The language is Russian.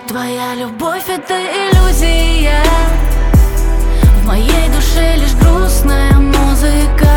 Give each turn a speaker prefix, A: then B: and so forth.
A: Твоя любовь — это иллюзия, в моей душе лишь грустная музыка.